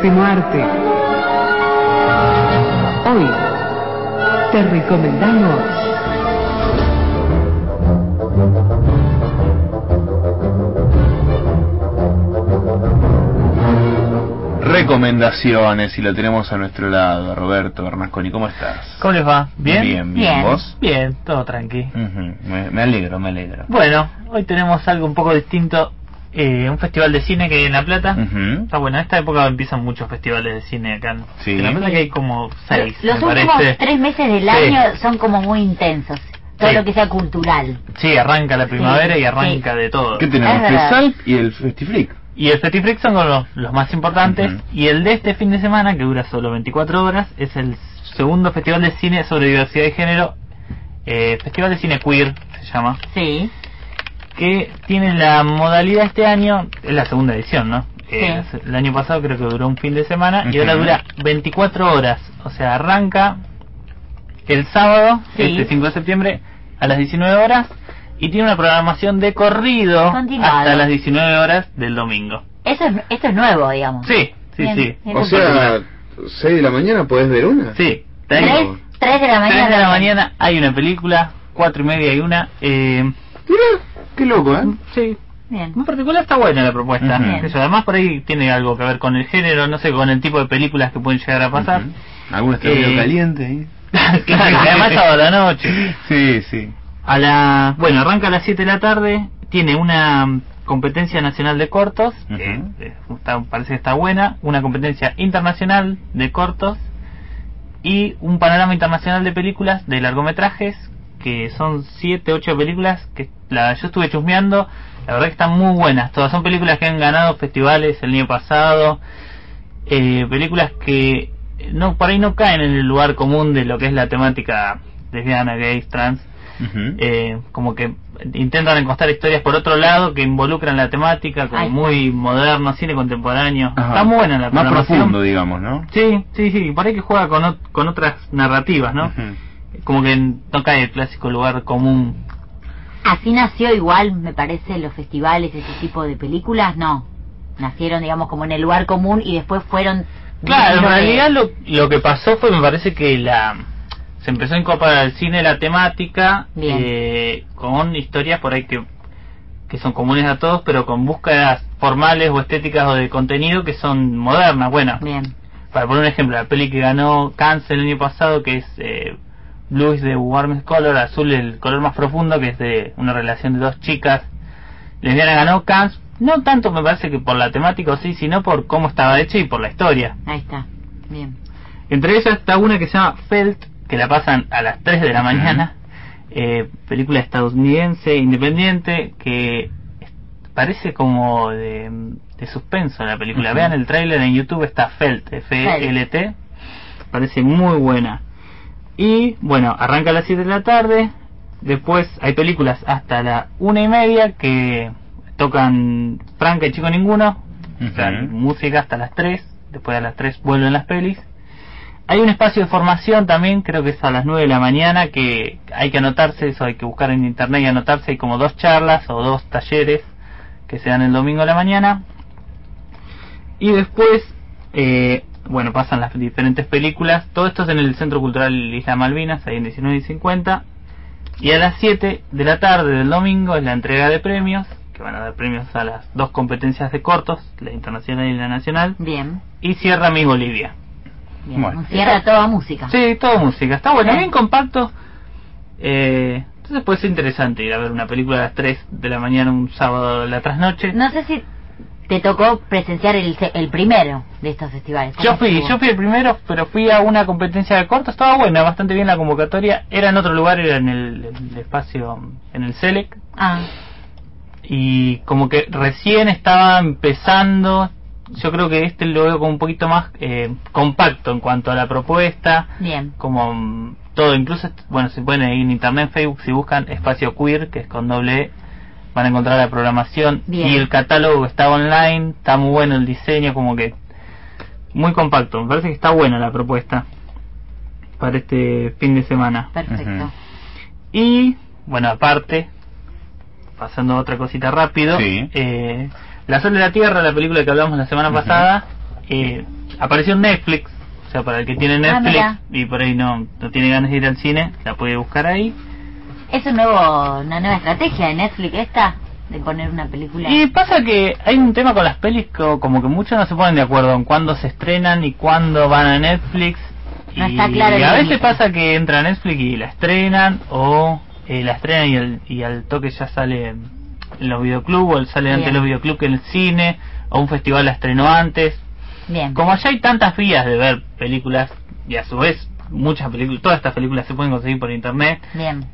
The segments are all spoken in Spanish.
Séptimo arte. Hoy te recomendamos recomendaciones, y lo tenemos a nuestro lado, Roberto Bernasconi. ¿Cómo estás? ¿Cómo les va? ¿Bien? Bien. ¿Vos? Bien, todo tranqui. Me alegro. Bueno, hoy tenemos algo un poco distinto, un festival de cine que hay en La Plata. Está bueno, en esta época empiezan muchos festivales de cine acá en La Plata, que hay como 6. Los últimos 3 meses del año son como muy intensos. Todo lo que sea cultural. Sí, arranca la primavera y arranca de todo. ¿Qué tenemos? El Salp y el Festiflix. Y el Festiflix son los más importantes. Y el de este fin de semana, que dura solo 24 horas, es el segundo festival de cine sobre diversidad de género. Festival de cine queer se llama. Sí. Que tiene la modalidad este año, es la segunda edición, ¿no? Sí. El año pasado creo que duró un fin de semana y ahora dura 24 horas. O sea, arranca el sábado, este 5 de septiembre, a las 19 horas. Y tiene una programación de corrido hasta las 19 horas del domingo. Esto es nuevo, digamos. Sí. O sea, 6 de la mañana podés ver una. Sí. 3 de la mañana. 3 de la mañana hay una película, 4 y media hay una. Mira, qué loco, ¿eh? Sí. Bien. En particular está buena la propuesta. Eso, además por ahí tiene algo que ver con el género, no sé, con el tipo de películas que pueden llegar a pasar. Alguna está medio caliente ahí. Claro, además sábado a la noche. Sí. Bueno, arranca a las 7 de la tarde, tiene una competencia nacional de cortos, parece que está buena, una competencia internacional de cortos y un panorama internacional de películas, de largometrajes, que son 7, 8 películas que yo estuve chusmeando, la verdad que están muy buenas, todas son películas que han ganado festivales el año pasado, películas que por ahí no caen en el lugar común de lo que es la temática lesbiana, gays, trans. Como que intentan encontrar historias por otro lado que involucran la temática, como muy moderno, cine contemporáneo. Está muy buena la programación. Más profundo, digamos, ¿no? Sí, por ahí que juega con otras narrativas, ¿no? Como que no cae el clásico lugar común. Así nació igual, me parece, los festivales, ese tipo de películas, no. Nacieron, digamos, como en el lugar común y después fueron... Claro, en realidad lo que pasó fue, me parece que se empezó a incorporar al cine la temática con historias por ahí que son comunes a todos, pero con búsquedas formales o estéticas o de contenido que son modernas. Bueno, para poner un ejemplo, la peli que ganó Cannes el año pasado, que es Blue is the Warmest Color, azul el color más profundo, que es de una relación de dos chicas. Lesbiana ganó Cannes, no tanto me parece que por la temática o sí, sino por cómo estaba hecha y por la historia. Ahí está, bien. Entre ellas está una que se llama Felt, que la pasan a las 3 de la mañana, película estadounidense independiente que parece como de suspenso la película. Vean el tráiler en YouTube, está Felt, F-E-L-T, parece muy buena. Y bueno, arranca a las 7 de la tarde, después hay películas hasta la 1:30 que tocan Franca y Chico Ninguno, o sea, música hasta las 3, después a las 3 vuelven las pelis. Hay un espacio de formación también, creo que es a las 9 de la mañana, que hay que anotarse, eso hay que buscar en internet y anotarse. Hay como 2 charlas o 2 talleres que se dan el domingo a la mañana. Y después, pasan las diferentes películas. Todo esto es en el Centro Cultural Isla Malvinas, ahí en 19:50. Y a las 7 de la tarde del domingo es la entrega de premios, que van a dar premios a las 2 competencias de cortos, la internacional y la nacional. Bien. Y cierra Mi Bolivia. Bien. Cierra toda música. Sí, toda música. Está bueno, bien compacto. Entonces puede ser interesante ir a ver una película a las 3 de la mañana un sábado a la trasnoche. No sé si te tocó presenciar el primero de estos festivales. Yo fui el primero, pero fui a una competencia de cortos. Estaba buena, bastante bien la convocatoria. Era en otro lugar, era en el espacio, en el Selec. Y como que recién estaba empezando. Yo creo que lo veo como un poquito más compacto en cuanto a la propuesta. Bien. Como todo, incluso, se pueden ir en internet, en Facebook, si buscan Espacio Queer, que es con doble E, van a encontrar la programación. Bien. Y el catálogo está online, está muy bueno el diseño, como que muy compacto. Me parece que está buena la propuesta para este fin de semana. Perfecto. Y, aparte, pasando a otra cosita rápido, La Sol de la Tierra, la película que hablamos la semana pasada, apareció en Netflix, o sea, para el que tiene Netflix mira. y por ahí no tiene ganas de ir al cine, la puede buscar ahí. ¿Es una nueva estrategia de Netflix esta? De poner una película. Y pasa que hay un tema con las pelis como que muchos no se ponen de acuerdo en cuándo se estrenan y cuándo van a Netflix. No está claro y el a veces límite. pasa que entra a Netflix y la estrenan, o la estrenan y al toque ya sale en los videoclubs, o sale antes Bien. en los videoclubs que en el cine, o un festival la estrenó antes. Bien. Como ya hay tantas vías de ver películas, y a su vez muchas películas, todas estas películas se pueden conseguir por internet, Bien.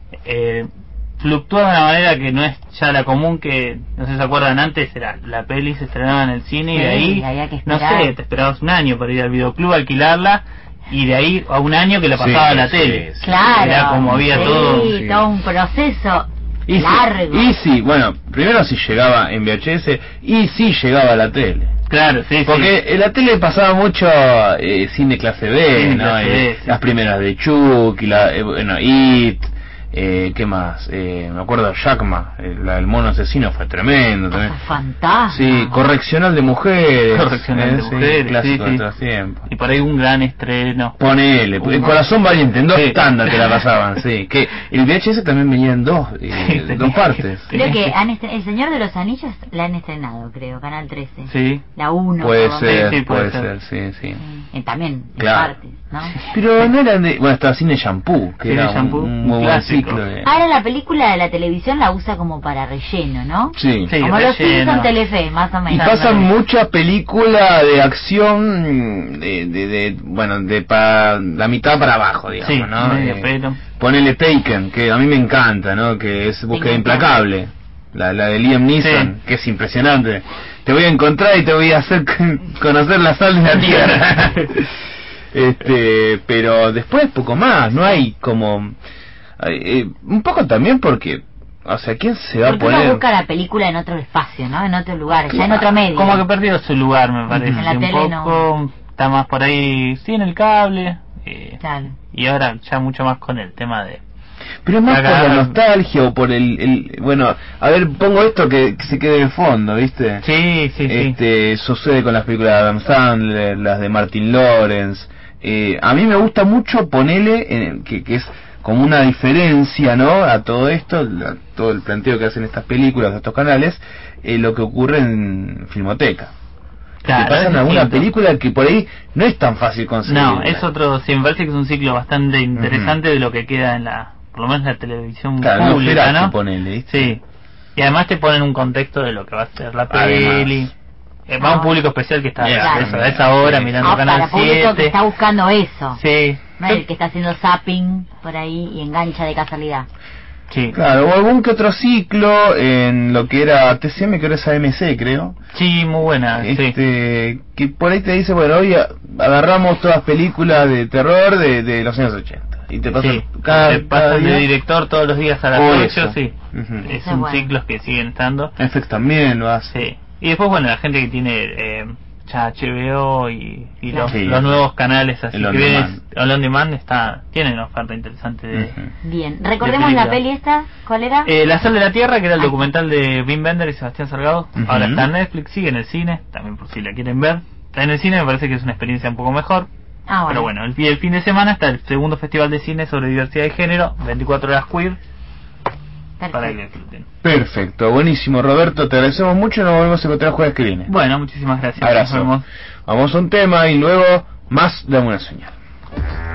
fluctúa de una manera que no es ya la común, que no sé si se acuerdan, antes era la peli se estrenaba en el cine y de Sí, ahí había que no esperar. sé, te esperabas un año para ir al videoclub a alquilarla, y de ahí a un año que la pasaba a la tele. Claro. Era como había sí, todo. Sí. todo un proceso Y largo. sí, bueno, primero si llegaba en VHS y si llegaba a la tele. Claro, sí, Porque en la tele pasaba mucho cine clase B, Cine ¿no? clase B, sí. Las primeras de Chuck, y bueno, It, ¿qué más? Me acuerdo Jackma, el mono asesino fue tremendo también. Fantástico. Sí, Correccional de Mujeres. Correccional de sí, Mujeres, clásico sí, de sí. otros tiempos. Y por ahí un gran estreno. Ponele, el Corazón Valiente, en dos Sí. tandas te la pasaban, sí. Que el VHS también venía en dos tenía- partes. Creo que El Señor de los Anillos la han estrenado, creo, Canal 13. Sí. La 1. Puede por lo ser, Sí, puede puede ser, sí. también, en Claro. partes, ¿no? Pero no eran de... Bueno, estaba Cine Shampoo, que Cine era Shampoo, un un muy buen clásico. ciclo de... Ahora la película de la televisión la usa como para relleno, ¿no? Sí. Sí, Como los relleno. Simpson Telefe, más o Y menos. pasan muchas películas de acción bueno, de para la mitad para abajo, digamos, Sí, ¿no? medio pelo. Ponele Taken, que a mí me encanta, ¿no? Que es Búsqueda Taken. Implacable. La de Liam Neeson, Sí. que es impresionante. Te voy a encontrar y te voy a hacer conocer la sal de la tierra. Pero después poco más, no hay como... un poco también porque... O sea, ¿quién se va Porque a uno poner...? busca la película en otro espacio, ¿no? En otro lugar, ya en Claro. otro medio. Como que perdió su lugar, me parece. En la un tele poco, está más por ahí, sí, en el cable. Claro. Y ahora ya mucho más con el tema de... Pero es más por Acá- la nostalgia o por bueno, a ver, pongo esto que se quede de fondo, ¿viste? Sí, sí, sí. Sucede con las películas de Adam Sandler, las de Martin Lawrence. A mí me gusta mucho ponerle, que es como una diferencia, ¿no? A todo esto, todo el planteo que hacen estas películas, estos canales, lo que ocurre en Filmoteca. Claro, que pasan es alguna distinto. película que por ahí no es tan fácil conseguir. No, es otro, sí, me parece que es un ciclo bastante interesante de lo que queda en la, por lo menos en la televisión Claro, pública, ¿no? Ponele, ¿viste? Sí. Y además te ponen un contexto de lo que va a ser la Además. peli. Va un público especial que está Claro. a esa hora Sí. mirando Para Canal público que 7. está buscando eso. Sí. ¿No? El que está haciendo zapping por ahí y engancha de casualidad. Sí. Claro, o algún que otro ciclo en lo que era TCM, que ahora es AMC, creo. Sí, muy buena, sí. Que por ahí te dice, bueno, hoy agarramos todas películas de terror de los años 80. Y te pasan Sí, cada te pasan día. de director todos los días a las O 8, eso. sí. Ujú. Es Eso es un bueno. ciclos que siguen estando. FX también lo hace. Sí. Y después, bueno, la gente que tiene ya HBO y los, Sí. los nuevos canales así El on que vienen, demand. el on demand tienen una oferta interesante de... Ujú. Bien. Recordemos la película. peli esta, ¿cuál era? La Sal de la Tierra, que era el Ah. documental de Wim Wenders y Sebastián Salgado. Ujú. Ahora está en Netflix, sigue en el cine, también por si la quieren ver. Está en el cine, me parece que es una experiencia un poco mejor. Ah, Pero bueno, el fin de semana está el segundo festival de cine sobre diversidad de género, 24 horas queer, para que lo disfruten. Perfecto, buenísimo, Roberto, te agradecemos mucho y nos volvemos a encontrar el jueves que viene. Bueno, muchísimas gracias. Abrazo. Nos vemos. Vamos a un tema y luego más Dame una señal.